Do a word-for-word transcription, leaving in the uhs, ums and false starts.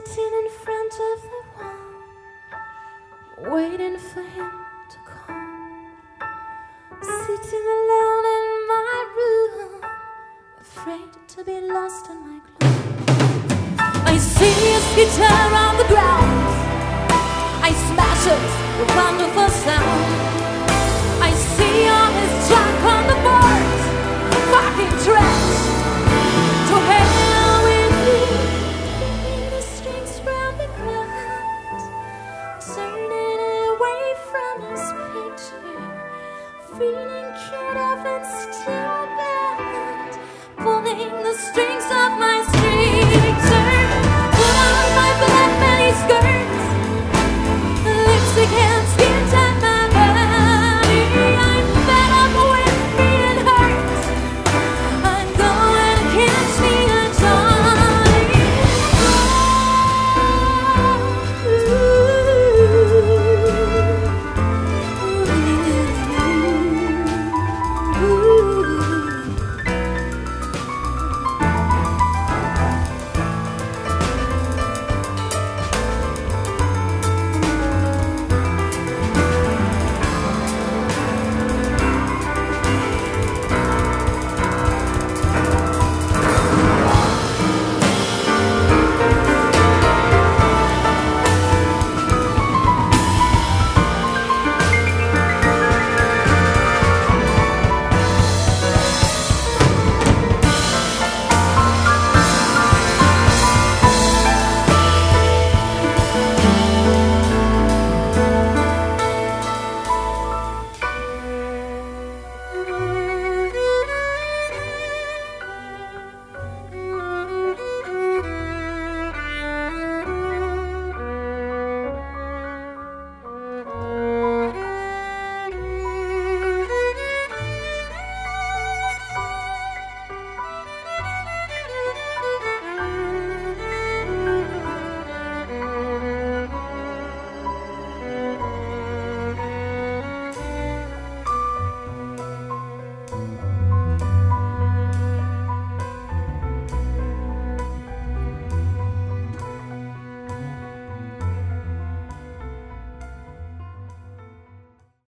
Sitting in front of the wall, waiting for him to call. Sitting alone in my room, afraid to be lost in my gloom. I see his guitar on the ground, I smash it with my